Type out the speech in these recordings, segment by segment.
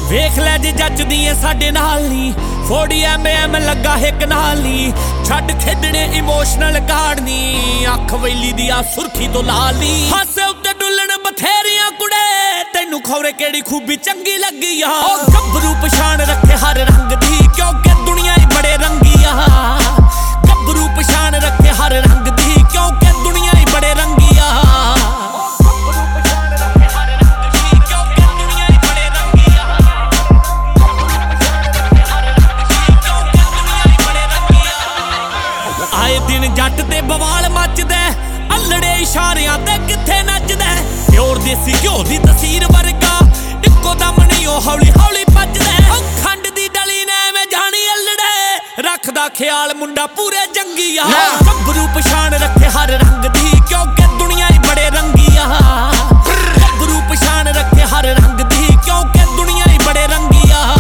ਵੇਖ ਲੈ ਜੇ ਜੱਜਦੀ ਏ ਸਾਡੇ ਨਾਲ ਨੀ 40 mm ਲੱਗਾ ਇੱਕ ਨਾਲ ਨੀ ਛੱਡ ਖੇਡਣੇ ਇਮੋਸ਼ਨਲ ਕਾਰਡ ਨੀ ਅੱਖ ਵੈਲੀ ਦੀ ਆ ਸੁਰਖੀ ਤੋਂ ਲਾਲੀ ਹਾਸੇ ਉੱਤੇ ਡੁੱਲਣ ਬਥੇਰੀਆਂ ਕੁੜੇ ਤੈਨੂੰ ਖੌਰੇ ਕਿਹੜੀ ਖੂਬੀ ਚੰਗੀ ਲੱਗੀ ਆ ਉਹ ਗੱਭਰੂ ਪਛਾਣ ਰੱਖੇ ਹਰ ਰੰਗ ਦੀ ਕਿਉਂਕਿ ਦੁਨੀਆ ਹੀ ਬੜੇ ਰੰਗੀ ਆ ਗੱਭਰੂ ਪਛਾਣ ਰੱਖੇ ਹਰ ਰੰਗ ਦੀ ਕਿਉਂਕਿ ਦੁਨੀਆ ਹੀ ਬੜੇ ਰੰਗੀ ਆ ਆਏ ਦਿਨ ਜੱਟ ਤੇ ਬਵਾਲ ਮੱਚਦਾ ਅਲੜੇ ਇਸ਼ਾਰਿਆਂ ਤੇ ਕਿੱਥੇ ਨੱਚਦਾ ਪਿਓਰ ਦੇਸੀ ਘਿਓ ਦੀ ਤਸੀਰ ਵਰਗਾ ਇੱਕੋ ਦਮ ਨਹੀਂ ਉਹ ਹੌਲੀ ਹੌਲੀ ਭੱਜਦਾ ਉਹ ਖੰਡ ਦੀ ਡਲੀ ਨੇ ਐਵੇਂ ਜਾਣੀ ਅਲੜੇ ਰੱਖਦਾ ਖਿਆਲ ਮੁੰਡਾ ਪੂਰੇ ਜੰਗੀ ਆ ਗੱਭਰੂ ਪਛਾਣ ਰੱਖੇ ਹਰ ਰੰਗ ਦੀ ਕਿਉਂਕਿ ਦੁਨੀਆ ਹੀ ਬੜੇ ਰੰਗੀ ਆ ਗੱਭਰੂ ਪਛਾਣ ਰੱਖੇ ਹਰ ਰੰਗ ਦੀ ਕਿਉਂਕਿ ਦੁਨੀਆ ਹੀ ਬੜੇ ਰੰਗੀ ਆ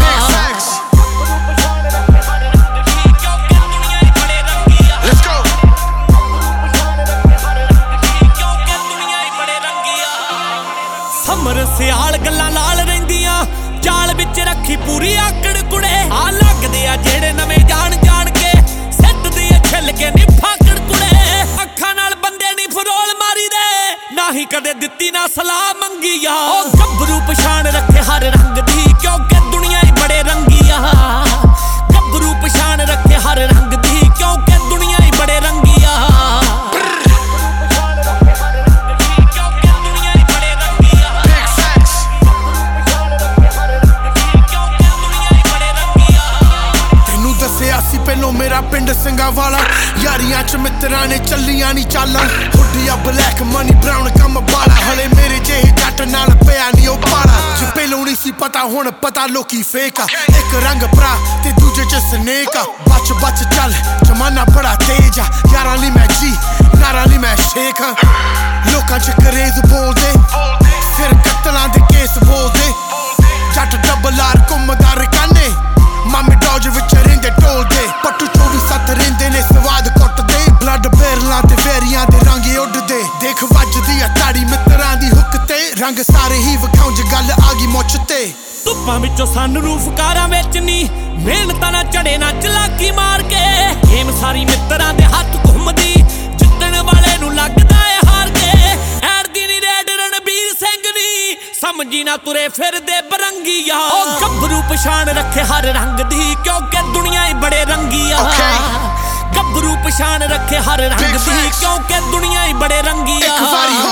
ਸਮਰ ਸਿਆਲ ਗੱਲਾਂ ਨਾਲ ਰਹਿੰਦੀਆਂ ਜਾਲ ਵਿੱਚ ਰੱਖੀ ਪੂਰੀ ਆਕੜ ਕੁੜੇ ਆ ਲੱਗਦੇ ਆ ਜਿਹੜੇ ਨਵੇਂ ਜਾਣ ਜਾਣ ਕੇ ਸਿੱਟਦੀ ਆ ਛਿੱਲ ਕੇ ਨੀ ਫਾਕੜ ਕੁੜੇ ਅੱਖਾਂ ਨਾਲ ਬੰਦੇ ਨੀ ਫਰੋਲ ਮਾਰੀ ਦੇ ਨਾ ਹੀ ਕਦੇ ਦਿੱਤੀ ਨਾ ਸਲਾਹ ਮੰਗੀ ਆ ਉਹ ਗੱਭਰੂ ਪਛਾਣ ਰੱਖੇ ਹਰ ਰੰਗ ਦੀ ਕਿਉਂਕਿ ਦੁਨੀਆ ਹੀ ਬੜੇ ਰੰਗੀ ਆ ਗੱਭਰੂ ਪਛਾਣ ਰੱਖੇ ਹਰ ਰੰਗ ਦੀ ਕਿਉਂਕਿ ਦੁਨੀਆ ਹੀ ਬੜੇ ਰੰਗੀ ਆ ਪਹਿਲੋਂ ਮੇਰਾ ਪਿੰਡ ਸਿੰਘਾਂ ਵਾਲਾ ਯਾਰੀਆਂ ਚ ਮਿੱਤਰਾਂ ਨੇ ਚੱਲੀਆਂ ਨੀ ਚਾਲਾਂ ਹੁੱਡੀਆ ਬਲੈਕ ਮਨੀ ਬਰਾਊਨ ਕੰਮ ਬਾਲਾ ਹਲੇ ਮੇਰੇ ਜਿਹੇ ਜੱਟ ਨਾਲ ਪਿਆ ਨੀ ਉਹ ਪਾਲਾ ਜੇ ਪਹਿਲੋਂ ਨਹੀਂ ਸੀ ਪਤਾ ਹੁਣ ਪਤਾ ਲੋਕੀ ਫੇਕ ਆ ਇੱਕ ਰੰਗ ਭਰਾ ਤੇ ਦੂਜੇ ਚ ਸਨੇਕ ਆ ਬਚ ਬਚ ਚੱਲ ਜ਼ਮਾਨਾ ਬੜਾ ਤੇਜ਼ ਆ ਯਾਰਾਂ ਲਈ ਮੈਂ ਜੀ ਨਾਰਾਂ ਲਈ ਮੈਂ ਸ਼ੇਖ ਆ ਲੋਕਾਂ ਚ ਕਰੇਜ਼ ਬੋਲਦੇ ਫਿਰ ਕਤਲਾਂ ਦੇ ਕੇਸ ਬੋਲਦੇ ਜੱਟ ਡਬਲ ਆਰ ਘੁੰਮਦਾ ਰਕਾਨੇ ਮਾਮੇ ਡੌਜ ਵਿੱਚ ਰਹਿੰਦੇ ਟੋਲਦੇ ਪੱਟੂ 24/7 ਰਹਿੰਦੇ ਨੇ ਸਵਾਦ ਕੁੱਟਦੇ ਬਲੱਡ ਬੇਰਲਾਂ ਤੇ ਵੇਰੀਆਂ ਦੇ ਰੰਗੇ ਉੱਡਦੇ ਦੇਖ ਵੱਜਦੀ ਆ ਤਾੜੀ ਮਿੱਤਰਾਂ ਦੀ ਹੁੱਕ ਤੇ ਰੰਗ ਸਾਰੇ ਹੀ ਵਿਖਾਉਂ ਜੇ ਗੱਲ ਆ ਗਈ ਮੁੱਛ ਤੇ ਧੁੱਪਾਂ ਵਿੱਚੋਂ ਸਨਰੂਫ ਕਾਰਾਂ ਵਿੱਚ ਨੀ ਮਿਹਨਤਾਂ ਨਾ ਚੜੇ ਨਾ ਚਲਾਕੀ ਮਾਰ ਕੇ ਗੇਮ ਸਾਰੀ ਮਿੱਤਰਾਂ ਦੇ ਹੱਥ ਘੁੰਮਦੀ ਜਿੱਤਣ ਵਾਲੇ ਨੂੰ ਲੱਗਦਾ ਏ ਹਾਰ ਕੇ ਐੜਦੀ ਨੀ ਰੇਡ ਰਣਬੀਰ ਸਿੰਘ ਨੀ ਸਮਝੀ ਨਾ ਤੁਰੇ ਫਿਰਦੇ ਬਰੰਗੀ ਆ ਉਹ ਗੱਭਰੂ ਪਛਾਣ ਰੱਖੇ ਹਰ ਰੰਗ ਦੀ ਕਿਉਂਕਿ ਦੁਨੀਆ ਹੀ ਬੜੇ ਰੰਗੀ ਆ ਗੱਭਰੂ ਪਛਾਣ ਰੱਖੇ ਹਰ ਰੰਗ ਦੀ ਕਿਉਂਕਿ ਦੁਨੀਆ ਹੀ ਬੜੇ ਰੰਗੀ ਆ